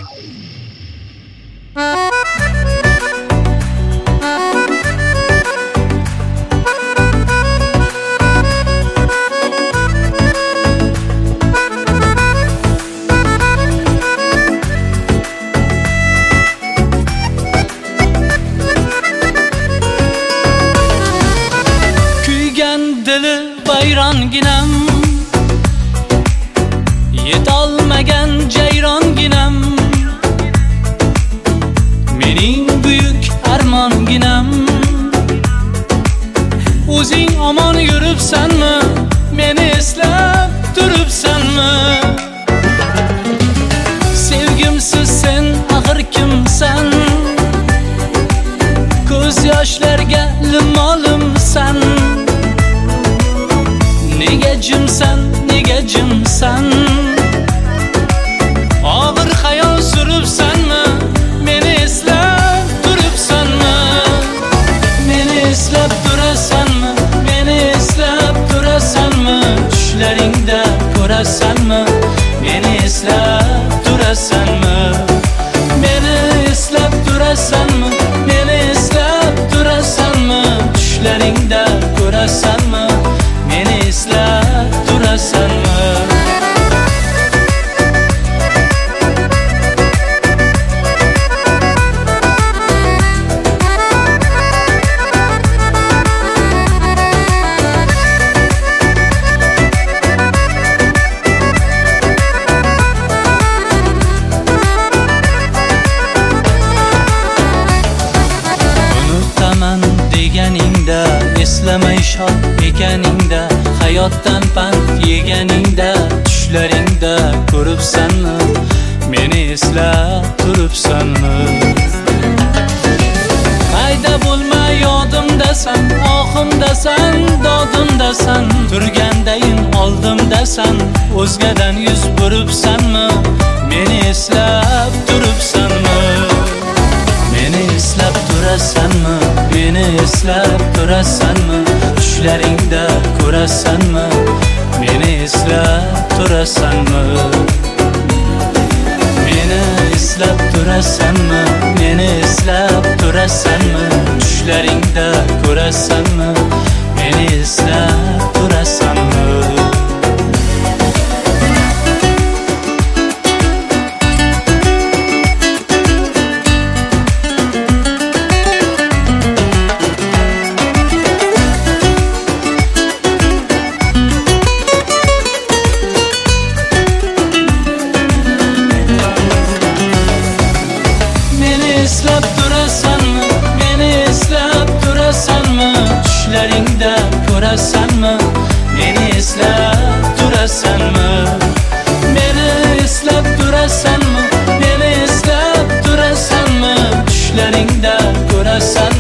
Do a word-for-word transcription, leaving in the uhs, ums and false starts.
Dili vayronginam, yetolmagan jayronginam, mening buyuk armonginam. O'zing omon yuribsanmi, meni eslab turibsanmi? Sevgimsiz sen axir kimsan? Ko'z yoshlarga limolimsan. Nega jimsan, nega jimsan? Og'ir xayol suribsanmi? Meni eslab turibsanmi? Meni eslab turasanmi? Meni eslab turasanmi? Tushlaringda ko'rasanmi? Meni eslab turasanmi? Meni eslab turasanmi? Meni eslab turasanmi? Tushlaringda ko'rasanmi? Meni eslab turasanmi? Unutaman deganingda, eslamay shod ekaningda, hayotdan pand yeganingda, tushlaringda ko'ribsanmi? Meni eslab turibsanmi? Qayda bo'lma yodimdasan, ohimdasan, dodimdasan, turgandayin oldimdasan, o'zgadan yuz buribsanmi? Meni eslab turibsanmi? Meni eslab turasanmi? Meni eslab turasanmi? Tushlaringda ko'rasanmi? Meni eslab turasanmi? Meni eslab turasanmi? Meni eslab turasanmi? Tushlaringda ko'rasanmi? Meni eslab turasanmi? Eslab turasanmi? Meni eslab turasanmi? Tushlaringda ko'rasanmi? Meni eslab turasanmi? Meni eslab turasanmi? Meni eslab turasanmi? Tushlaringda ko'rasanmi?